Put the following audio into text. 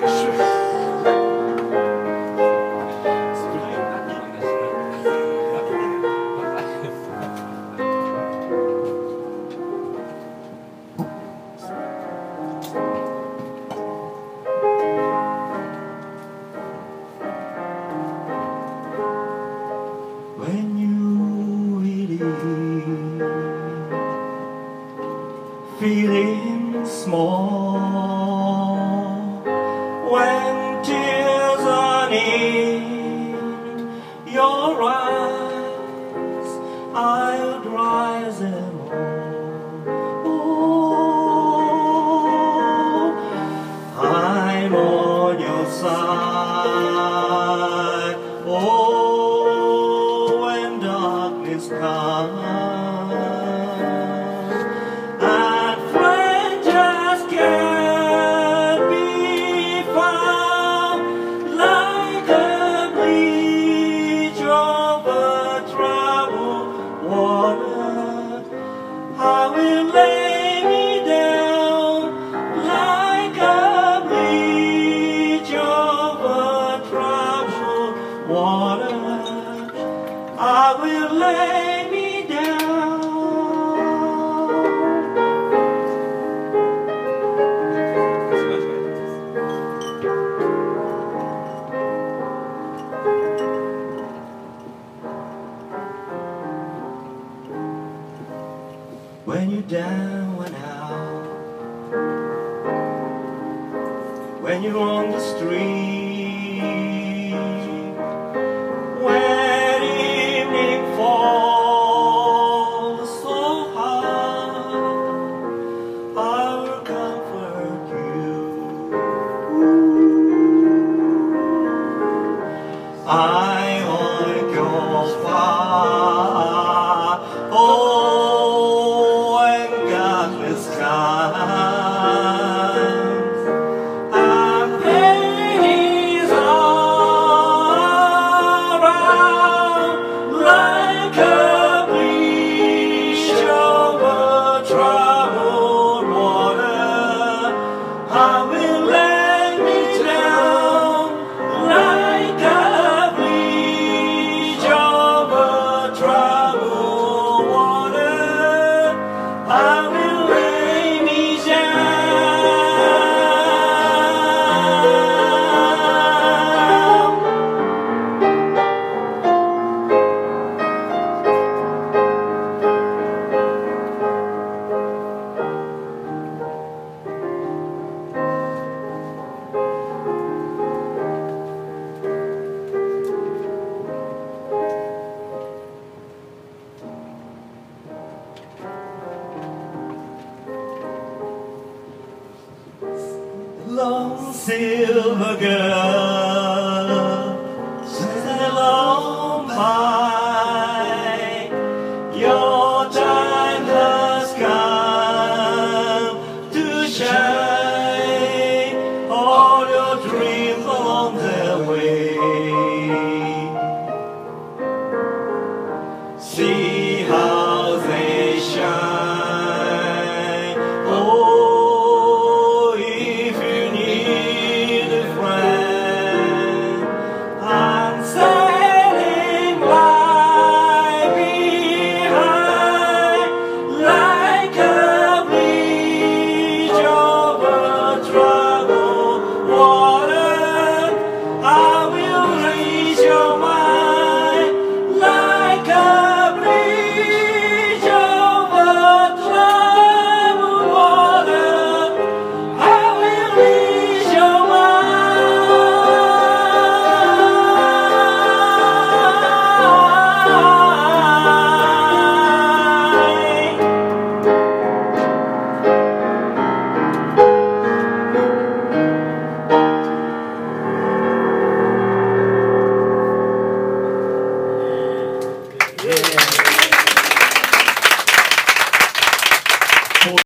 When you really feeling small, when tears are in your eyes, I'll dry them all. Oh, I'm on your side. Oh, when darkness comes and friends just can't be found, like a bridge over troubled water, I will lay me down like a bridge over troubled water. I will lay me down. When you're down and out, when you're on the street, when evening falls so hard, I will comfort you. I want your fire. Oh, when godless comes and pain is all around, like a breeze over troubled water, I will lay me down like a breeze over troubled water. I will lay me Long silver girl, sail on by. Your time has come to shine.